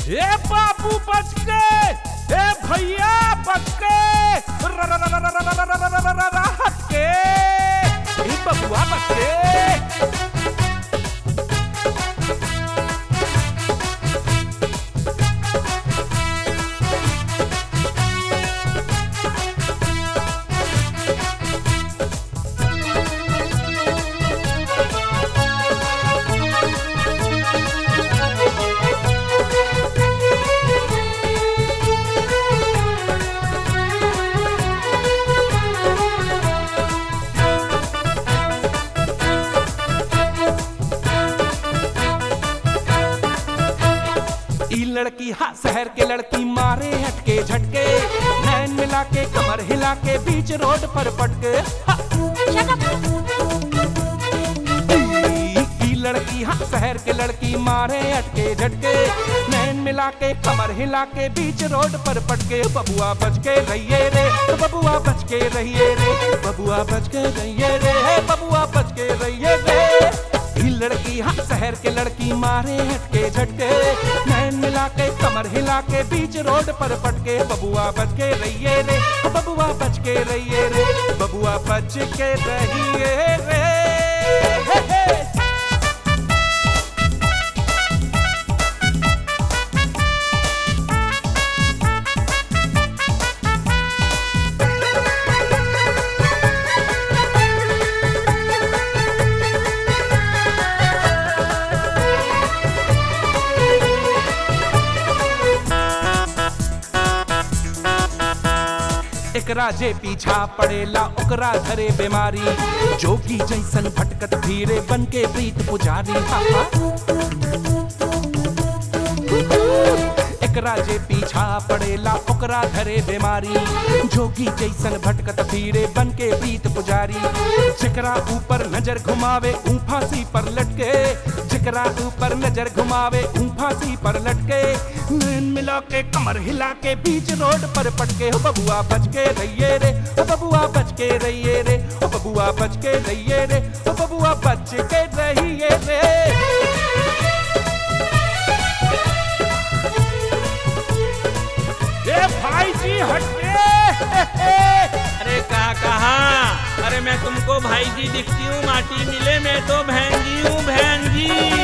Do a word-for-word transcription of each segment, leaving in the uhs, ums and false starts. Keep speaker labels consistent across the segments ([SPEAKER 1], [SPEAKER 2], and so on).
[SPEAKER 1] ए बाबू बच गए, ए भैया बच गए, हट के, ए बबुआ बच गए। लड़की हाँ शहर के लड़की मारे हटके झटके, नैन मिला के कमर हिला के बीच रोड पर पटके। ई लड़की हाँ शहर के लड़की मारे हटके झटके, नैन मिला के कमर हिला के बीच रोड पर पटके। बबुआ बच के रहिए रे, बबुआ बच के रहिए रे, बबुआ बच के रहिए रे, बबुआ बच के रहिए रे। लड़की हाँ शहर के लड़की मारे हटके झटके, नैन मिला के कमर हिला के बीच रोड पर पटके। बबुआ बच के रहिए रे, बबुआ बच के रहिए रे, बबुआ बच के रहिए रे। हे हे। एकरा जे पीछा पड़ेला ओकरा धरे बीमारी, जोगी जैसन भटकत भीरे बन के प्रीत पुजारी। एकरा जे पीछा पड़ेला ओकरा धरे बीमारी, जोगी जैसन भटकत भीरे बन के प्रीत पुजारी। जेकरा ऊपर नजर घुमावे ऊ फांसी पर लटके, जेकरा ऊपर नजर घुमावे ऊ फांसी पर लटके। नैन मिला के कमर हिला के बीच रोड पर पटके। हो बबुआ बच के रहिए रे, हो बबुआ बच के रहिए रे, हो बबुआ बच के रहिए रे, हो बबुआ बच के रहिए रे। ए भाई जी हटके।
[SPEAKER 2] अरे का कहा? अरे मैं तुमको भाई जी दिखती हूँ, माटी मिले मैं तो बहन जी हूँ, बहन जी।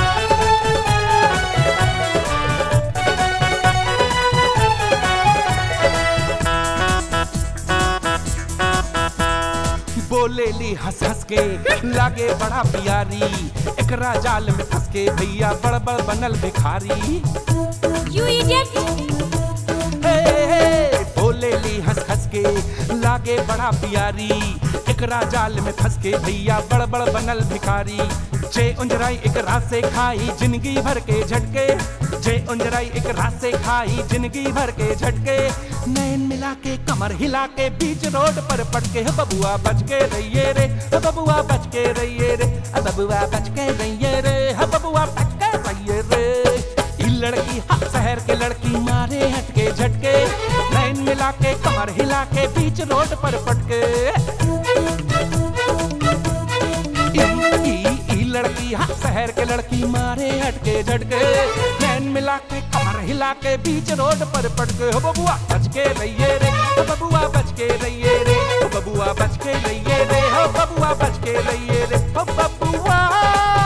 [SPEAKER 1] बोले ली हंस हंस के लागे बड़ा प्यारी, एकरा जाल में फंस के भैया बड़ बड़ बनल भिखारी।
[SPEAKER 3] You idiot!
[SPEAKER 1] हे हे बोले ली हंस हंस के लागे बड़ा प्यारी, एकरा जाल में फंस के भैया बड़ बड़ बनल भिखारी। जे उंजराई एक रात से खाई जिंदगी भर के झटके, जे उंजराई एक रात से खाई जिंदगी भर के झटके। नैन मिला के कमर हिला के बीच रोड पर पटके। बबुआ बच के रहिए रे, बबुआ बच के रहिए रे, बबुआ बच के रहिए रे, बबुआ बच के रहिए रे। ई लड़की हाँ शहर के लड़की मारे हटके झटके, नैन मिला के कमर हिला के बीच रोड पर पटके। लड़की हाँ शहर के लड़की मारे हटके झटके, नैन मिला के कमर हिला के बीच रोड पर पटके। हो बबुआ बच के रहिए रे, हो बबुआ बच के रहिए रे, हो बबुआ बच के रहिए रे, हो बबुआ बच के रहिए रे, हो बबुआ।